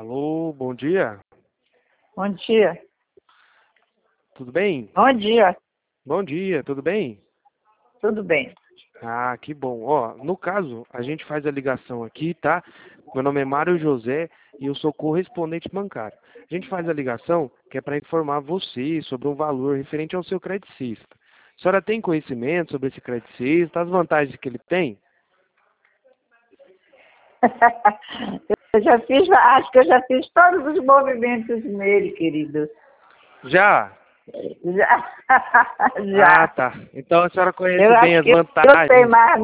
Alô, bom dia. Bom dia. Tudo bem? Bom dia. Bom dia, tudo bem? Tudo bem. Ah, que bom. Ó, no caso, a gente faz a ligação aqui, tá? Meu nome é Mário José e eu sou correspondente bancário. A gente faz a ligação que é para informar você sobre um valor referente ao seu credicista. A senhora tem conhecimento sobre esse credicista, as vantagens que ele tem? Acho que eu já fiz todos os movimentos nele, querido. Já? Já. Ah, Já. tá. Então a senhora conhece Eu bem acho as que não tem vantagens. mais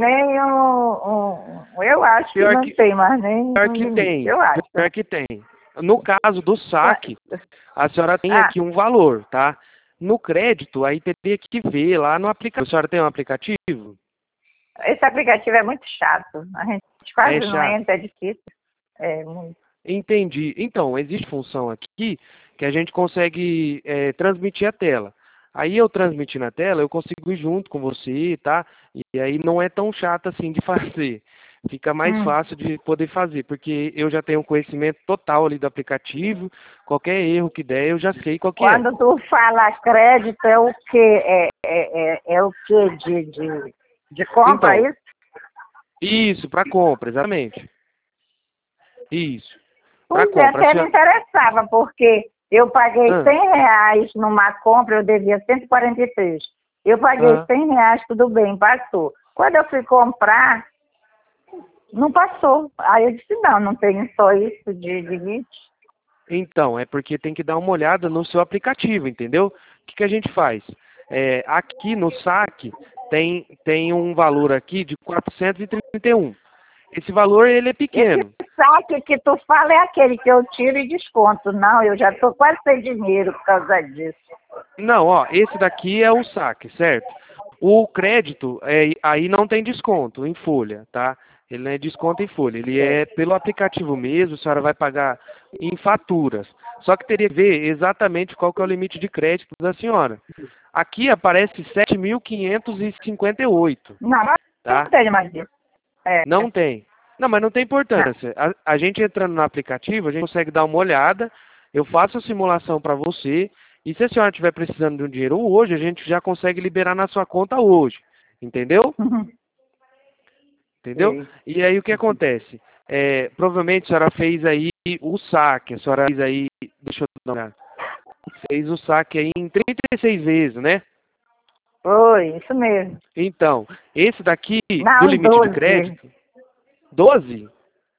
eu acho que Pior não que, tem mais nenhum pior que limite. tem. Eu acho. Pior que tem. No caso do saque, a senhora tem Ah, aqui um valor, tá? No crédito, aí teria que ver lá no aplicativo. A senhora tem um aplicativo? esse aplicativo é muito chato. A gente quase É não chato. entra, é difícil. É muito. Entendi. Então, existe função aqui que a gente consegue transmitir a tela. Aí eu transmitindo a tela, eu consigo ir junto com você, tá? E aí não é tão chato assim de fazer. Fica mais Hum. fácil de poder fazer, porque eu já tenho conhecimento total ali do aplicativo. Qualquer erro que der, eu já sei qual que é. Quando tu fala crédito, é o quê? É o quê? De compra, Então, isso? isso, para compra, exatamente. Isso, para Pois é, compra. A até me senhora... interessava, porque eu paguei Ah, R$ 100 numa compra, eu devia 143. Eu paguei ah. R$ 100, tudo bem, passou. Quando eu fui comprar, não passou. Aí eu disse, não tem só isso de limite. Então, é porque tem que dar uma olhada no seu aplicativo, entendeu? O que que a gente faz? Aqui no saque tem um valor aqui de 431. Esse valor ele é Esse pequeno. saque que tu fala é aquele que eu tiro e desconto. Não, eu já estou quase sem dinheiro por causa disso. Não, ó, esse daqui é o saque, certo? O crédito, aí não tem desconto em folha, tá? Ele não é desconto em folha, ele é pelo aplicativo mesmo, a senhora vai pagar em faturas. Só que teria que ver exatamente qual que é o limite de crédito da senhora. Aqui aparece 7.558, Não, não tá? tem mais disso. É. Não tem. Não, mas não tem Não. importância. A gente entrando no aplicativo, a gente consegue dar uma olhada, eu faço a simulação para você, e se a senhora estiver precisando de um dinheiro hoje, a gente já consegue liberar na sua conta hoje. Entendeu? Entendeu? Sei. E aí o que acontece? Provavelmente a senhora fez aí o saque, a senhora fez aí, deixa eu dar uma olhada, fez o saque aí em 36 vezes, né? Foi, isso mesmo. Então, esse daqui do Não, em limite de 12. crédito, 12?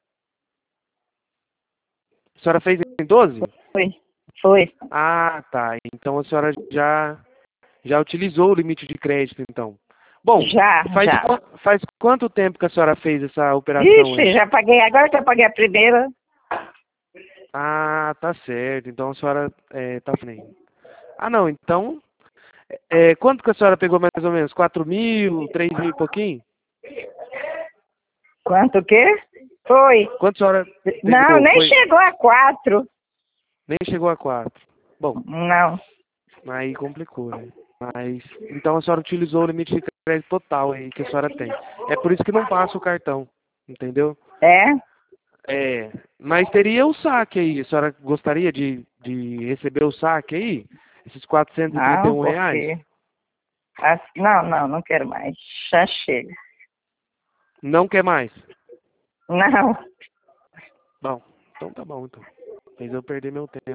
A senhora fez em 12? Foi. Foi. Ah, tá. Então a senhora já utilizou o limite de crédito, então. Bom, Já, já. faz quanto tempo que a senhora fez essa operação Ixi, aí? já paguei. Agora que eu paguei a primeira. Ah, tá certo. Então a senhora tá fazendo. Ah, não. Então, quanto que a senhora pegou mais ou menos? 4.000, 3.000 e pouquinho? Quanto o quê? Foi. Quanto a senhora Não, pegou? nem Foi? chegou a 4. Nem chegou a 4. Bom, Não. aí complicou, né? Mas, então a senhora utilizou o limite de crédito total aí que a senhora tem. É por isso que não passa o cartão, entendeu? É? Mas teria o saque aí. A senhora gostaria de receber o saque aí? Esses quatrocentos e trinta e Não, um reais? porque... Não quero mais. Já chega. Não quer mais? Não. Bom, então tá bom, então. Fez eu perder meu tempo.